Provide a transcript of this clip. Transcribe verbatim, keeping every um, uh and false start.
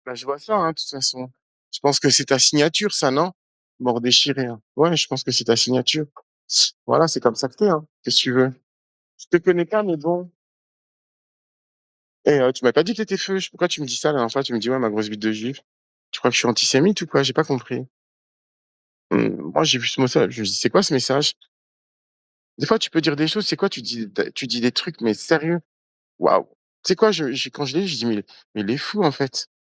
Bah, je vois ça, hein, de toute façon. Je pense que c'est ta signature ça, non? Mort déchiré, hein. Ouais, je pense que c'est ta signature. Voilà, c'est comme ça que tu es, hein. Qu'est-ce que tu veux? Je te connais pas, mais bon. Et heu, tu m'as pas dit que tu étais feuge. Pourquoi tu me dis ça la dernière fois? Tu me dis: «Ouais, ma grosse bite de juif». Tu crois que je suis antisémite ou quoi? J'ai pas compris. Mmh, moi, j'ai vu ce message, je me dis: «C'est quoi ce message?» Des fois, tu peux dire des choses, c'est quoi? Tu dis d tu dis des trucs, mais sérieux? Waouh! Tu sais quoi? Je je quand je l'ai lu, je dis: «Mais mais il est fou, en fait».